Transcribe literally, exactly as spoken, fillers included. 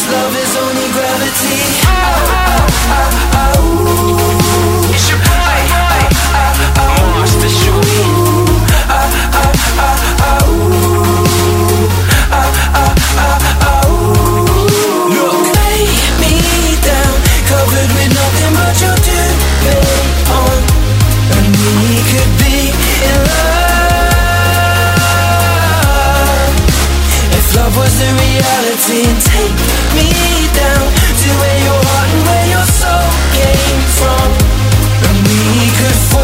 love is only gravity. Oh, oh, oh, oh. It's your boy, oh, oh, oh, Monster Shorty. Oh, oh, oh, oh. Oh, oh, oh, oh. Look, lay me down, covered with nothing but your duvet on, and we could be in love. If love was the reality, and take me down to where your heart and where your soul came from, and we could